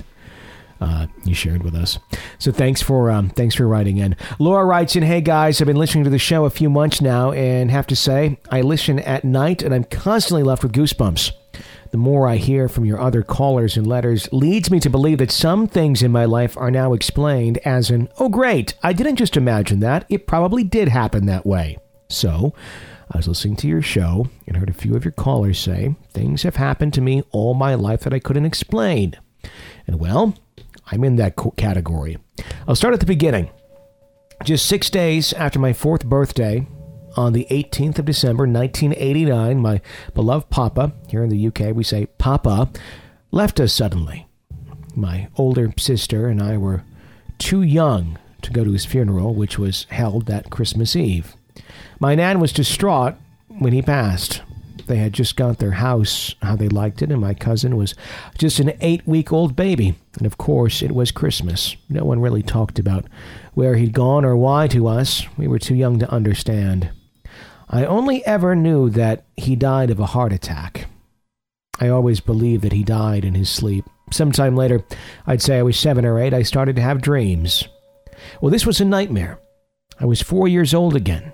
you shared with us. So thanks for writing in. Laura writes in, "Hey guys, I've been listening to the show a few months now and have to say I listen at night and I'm constantly left with goosebumps. The more I hear from your other callers and letters leads me to believe that some things in my life are now explained as an, oh great, I didn't just imagine that, it probably did happen that way. So I was listening to your show and heard a few of your callers say things have happened to me all my life that I couldn't explain. And well, I'm in that category. I'll start at the beginning. Just 6 days after my 4th birthday, on the 18th of December, 1989, my beloved Papa, here in the UK we say Papa, left us suddenly. My older sister and I were too young to go to his funeral, which was held that Christmas Eve. My nan was distraught when he passed. They had just got their house how they liked it, and my cousin was just an 8-week-old baby. And of course, it was Christmas. No one really talked about where he'd gone or why to us. We were too young to understand. I only ever knew that he died of a heart attack. I always believed that he died in his sleep. Sometime later, I'd say I was 7 or 8, I started to have dreams. Well, this was a nightmare. I was 4 years old again.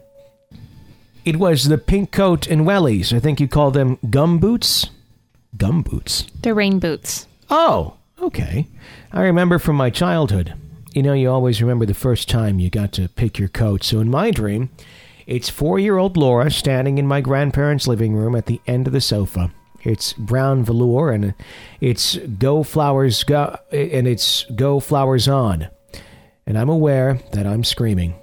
It was the pink coat and wellies. I think you call them gum boots? Gum boots? They're rain boots. Oh, okay. I remember from my childhood. You know, you always remember the first time you got to pick your coat. So in my dream, it's 4-year-old Laura standing in my grandparents' living room at the end of the sofa. It's brown velour and it's Go Flowers Go, and it's Go Flowers On. And I'm aware that I'm screaming.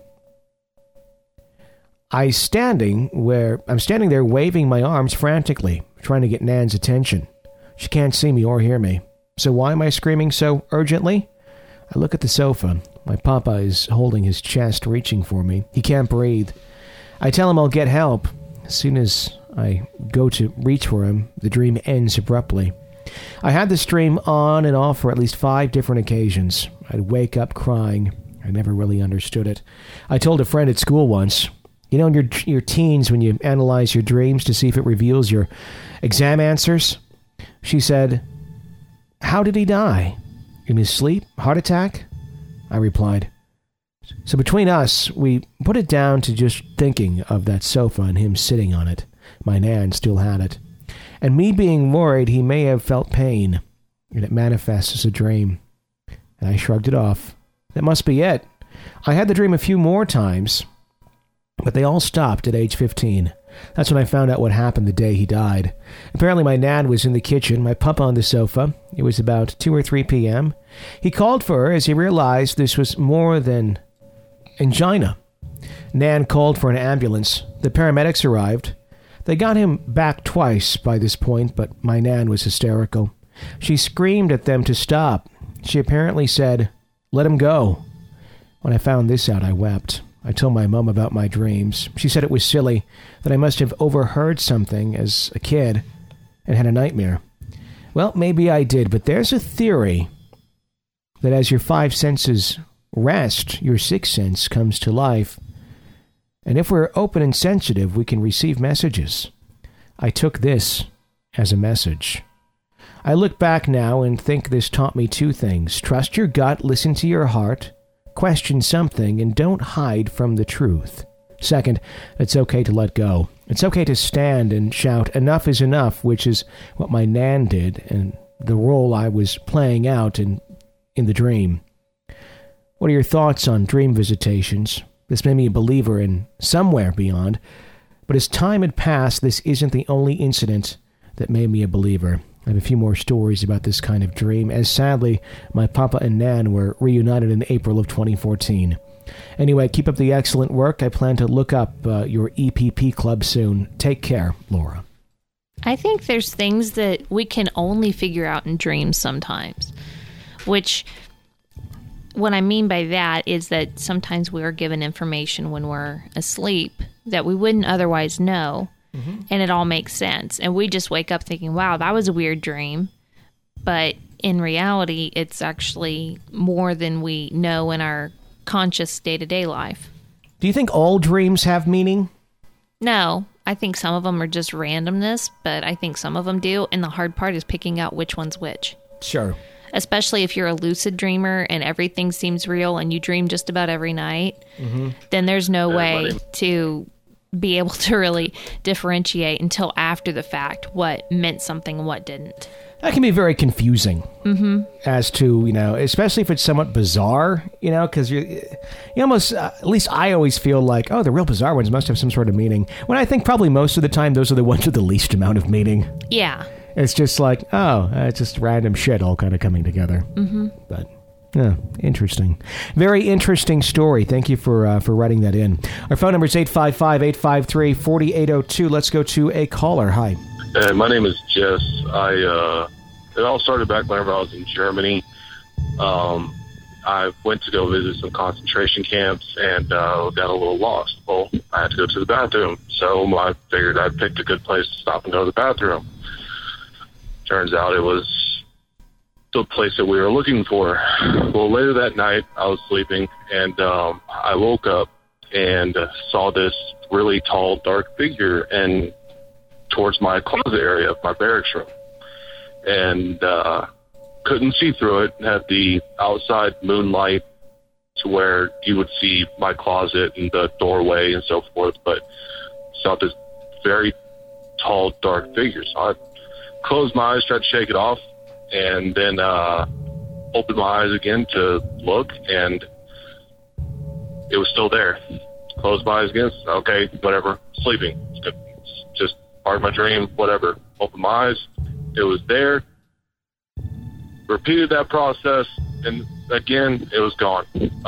I'm standing there waving my arms frantically, trying to get Nan's attention. She can't see me or hear me. So why am I screaming so urgently? I look at the sofa. My papa is holding his chest, reaching for me. He can't breathe. I tell him I'll get help. As soon as I go to reach for him, the dream ends abruptly. I had this dream on and off for at least 5 different occasions. I'd wake up crying. I never really understood it. I told a friend at school once, you know, in your teens, when you analyze your dreams to see if it reveals your exam answers, she said, "How did he die? In his sleep? Heart attack?" I replied. So between us, we put it down to just thinking of that sofa and him sitting on it. My nan still had it. And me being worried he may have felt pain, and it manifests as a dream. And I shrugged it off. That must be it. I had the dream a few more times, but they all stopped at age 15. That's when I found out what happened the day he died. Apparently my nan was in the kitchen, my papa on the sofa. It was about 2 or 3 p.m. He called for her as he realized this was more than angina. Nan called for an ambulance. The paramedics arrived. They got him back twice by this point, but my nan was hysterical. She screamed at them to stop. She apparently said, "Let him go." When I found this out, I wept. I told my mom about my dreams. She said it was silly, that I must have overheard something as a kid and had a nightmare. Well, maybe I did, but there's a theory that as your 5 senses rest, your 6th sense comes to life. And if we're open and sensitive, we can receive messages. I took this as a message. I look back now and think this taught me 2 things. Trust your gut, listen to your heart, question something, and don't hide from the truth. Second, it's okay to let go. It's okay to stand and shout, "Enough is enough," which is what my nan did and the role I was playing out in the dream. What are your thoughts on dream visitations? This made me a believer in somewhere beyond, but as time had passed, this isn't the only incident that made me a believer. I have a few more stories about this kind of dream, as sadly, my papa and nan were reunited in April of 2014. Anyway, keep up the excellent work. I plan to look up your EPP club soon. Take care, Laura. I think there's things that we can only figure out in dreams sometimes, which what I mean by that is that sometimes we are given information when we're asleep that we wouldn't otherwise know. And it all makes sense. And we just wake up thinking, wow, that was a weird dream. But in reality, it's actually more than we know in our conscious day-to-day life. Do you think all dreams have meaning? No, I think some of them are just randomness, but I think some of them do. And the hard part is picking out which one's which. Sure. Especially if you're a lucid dreamer and everything seems real and you dream just about every night, then there's no way to be able to really differentiate until after the fact what meant something and what didn't. That can be very confusing as to, especially if it's somewhat bizarre, because you almost, at least I always feel like, oh, the real bizarre ones must have some sort of meaning. When I think probably most of the time, those are the ones with the least amount of meaning. Yeah. It's just like, it's just random shit all kind of coming together. But, yeah, interesting. Very interesting story. Thank you for writing that in. Our phone number is 855-853-4802. Let's go to a caller. Hi. My name is Jess. It all started back whenever I was in Germany. I went to go visit some concentration camps and got a little lost. Well, I had to go to the bathroom, so I figured I'd picked a good place to stop and go to the bathroom. Turns out it was the place that we were looking for. Well, later that night, I was sleeping, and I woke up and saw this really tall, dark figure and towards my closet area of my barracks room. And couldn't see through it. Had the outside moonlight to where you would see my closet and the doorway and so forth, but saw this very tall, dark figure. So I closed my eyes, tried to shake it off, and then opened my eyes again to look, and it was still there. Closed my eyes again. Okay, whatever. Sleeping. It's just part of my dream, whatever. Opened my eyes. It was there. Repeated that process, and again, it was gone.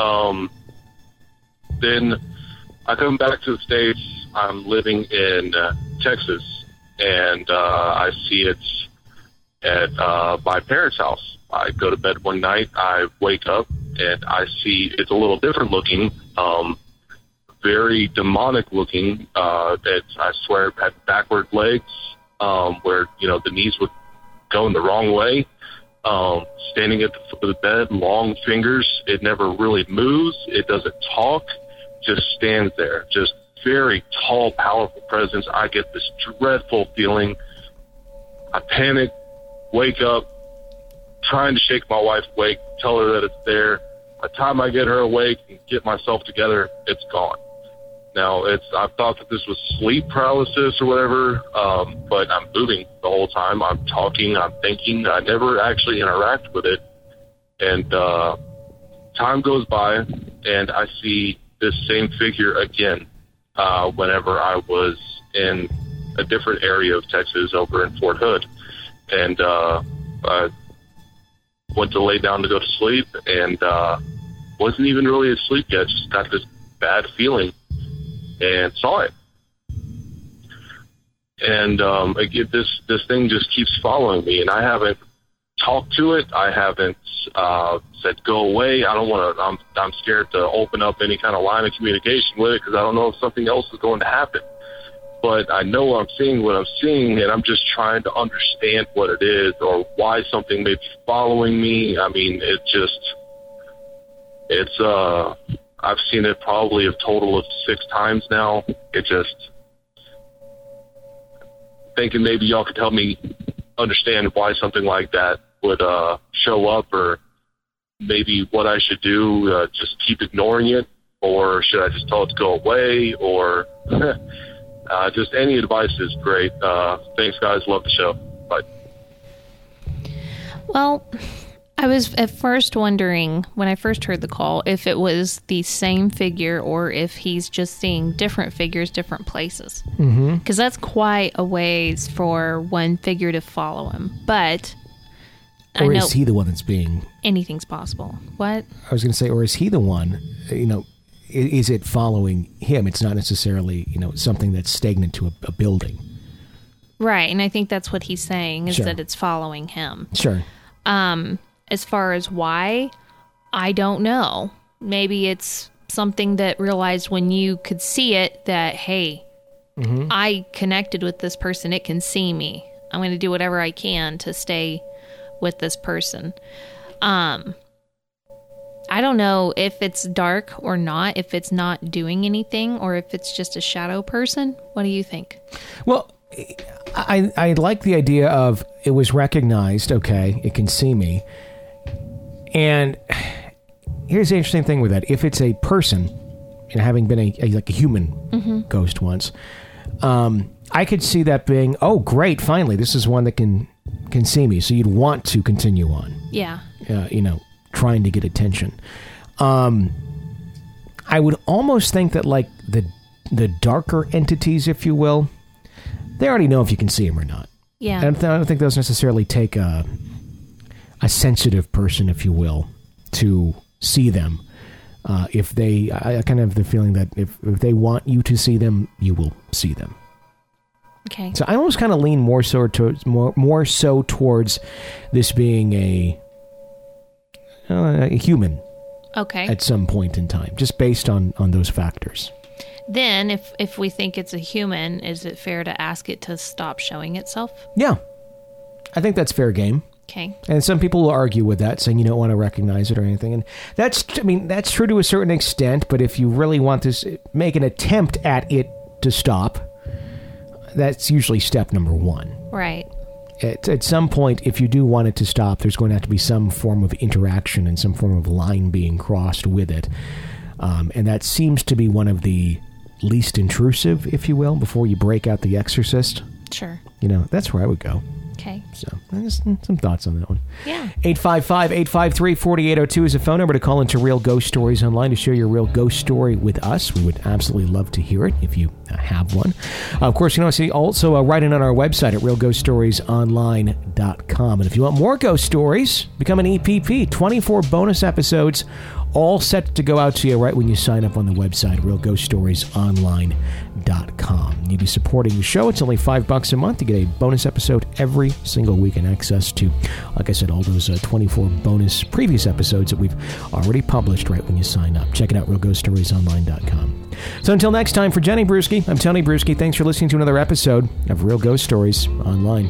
Then I come back to the States. I'm living in Texas, and I see it at my parents' house. I go to bed one night, I wake up, and I see it's a little different looking, very demonic looking. That I swear it had backward legs, where the knees would go in the wrong way. Standing at the foot of the bed, long fingers. It never really moves. It doesn't talk. Just stands there. Just very tall, powerful presence. I get this dreadful feeling. I panic, wake up, trying to shake my wife awake, tell her that it's there. By the time I get her awake and get myself together, it's gone. Now, I thought that this was sleep paralysis or whatever, but I'm moving the whole time. I'm talking, I'm thinking. I never actually interact with it. And time goes by, and I see this same figure again whenever I was in a different area of Texas over in Fort Hood. And I went to lay down to go to sleep, and wasn't even really asleep yet, just got this bad feeling. And saw it, and again, this thing just keeps following me, and I haven't talked to it. I haven't said go away. I don't want to. I'm scared to open up any kind of line of communication with it because I don't know if something else is going to happen. But I know I'm seeing what I'm seeing, and I'm just trying to understand what it is or why something may be following me. I mean, it's I've seen it probably a total of 6 times now. It just thinking maybe y'all could help me understand why something like that would show up, or maybe what I should do. Just keep ignoring it, or should I just tell it to go away, or just any advice is great. Thanks, guys. Love the show. Bye. Well, I was at first wondering, when I first heard the call, if it was the same figure or if he's just seeing different figures, different places. Because that's quite a ways for one figure to follow him. But or I know is he the one that's being... Anything's possible. What? I was going to say, or is he the one, is it following him? It's not necessarily, something that's stagnant to a building. Right, and I think that's what he's saying, is Sure. that it's following him. Sure. As far as why, I don't know. Maybe it's something that realized when you could see it that, hey, I connected with this person. It can see me. I'm going to do whatever I can to stay with this person. I don't know if it's dark or not, if it's not doing anything, or if it's just a shadow person. What do you think? Well, I like the idea of it was recognized, okay, it can see me. And here's the interesting thing with that. If it's a person, having been a human ghost once, I could see that being, oh, great, finally, this is one that can see me. So you'd want to continue on. Yeah. Trying to get attention. I would almost think that, like, the darker entities, if you will, they already know if you can see them or not. Yeah. I don't think those necessarily take a sensitive person, if you will, to see them. I kind of have the feeling that if they want you to see them, you will see them. Okay. So I almost kind of lean more so towards this being a human. Okay. At some point in time, just based on those factors. Then, if we think it's a human, is it fair to ask it to stop showing itself? Yeah. I think that's fair game. Okay. And some people will argue with that, saying you don't want to recognize it or anything. And that's true to a certain extent, but if you really want to make an attempt at it to stop, that's usually step number one. Right. At some point, if you do want it to stop, there's going to have to be some form of interaction and some form of line being crossed with it. And that seems to be one of the least intrusive, if you will, before you break out The Exorcist. Sure. That's where I would go. Okay. So, just some thoughts on that one. Yeah. 855-853-4802 is a phone number to call into Real Ghost Stories Online to share your real ghost story with us. We would absolutely love to hear it if you have one. Of course, also write in on our website at realghoststoriesonline.com. And if you want more ghost stories, become an EPP. 24 bonus episodes, all set to go out to you right when you sign up on the website, realghoststoriesonline.com. You'd be supporting the show. It's only $5 a month to get a bonus episode every single week and access to, like I said, all those 24 bonus previous episodes that we've already published right when you sign up. Check it out, realghoststoriesonline.com. So until next time, for Jenny Brewski, I'm Tony Brewski. Thanks for listening to another episode of Real Ghost Stories Online.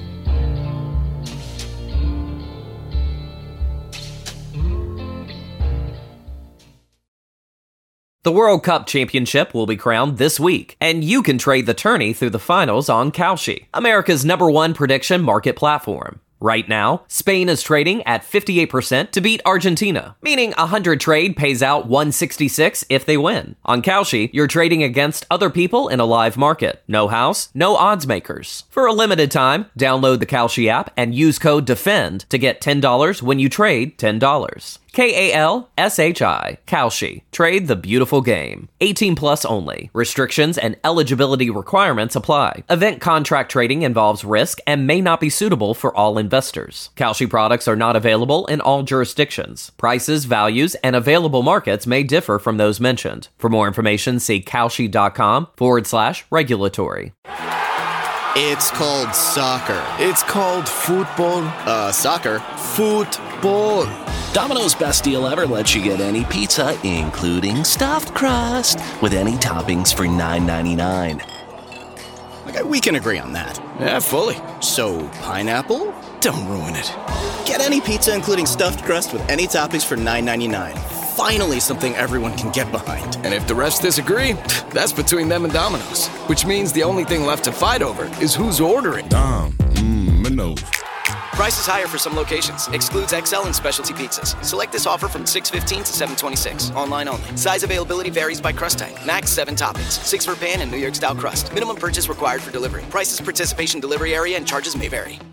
The World Cup Championship will be crowned this week, and you can trade the tourney through the finals on Kalshi, America's #1 prediction market platform. Right now, Spain is trading at 58% to beat Argentina, meaning 100 trade pays out 166 if they win. On Kalshi, you're trading against other people in a live market. No house, no odds makers. For a limited time, download the Kalshi app and use code DEFEND to get $10 when you trade $10. Kalshi. Kalshi. Trade the beautiful game. 18 plus only. Restrictions and eligibility requirements apply. Event contract trading involves risk and may not be suitable for all investors. Kalshi products are not available in all jurisdictions. Prices, values, and available markets may differ from those mentioned. For more information, see kalshi.com/regulatory. It's called soccer. It's called football. Soccer. Football. Domino's Best Deal Ever lets you get any pizza, including stuffed crust, with any toppings for $9.99. Okay, we can agree on that. Yeah, fully. So, pineapple? Don't ruin it. Get any pizza, including stuffed crust, with any toppings for $9.99. Finally, something everyone can get behind. And if the rest disagree, that's between them and Domino's. Which means the only thing left to fight over is who's ordering. Domino's. Prices higher for some locations. Excludes XL and specialty pizzas. Select this offer from $6.15 to $7.26. Online only. Size availability varies by crust type. Max 7 toppings. 6 for pan and New York style crust. Minimum purchase required for delivery. Prices, participation, delivery area, and charges may vary.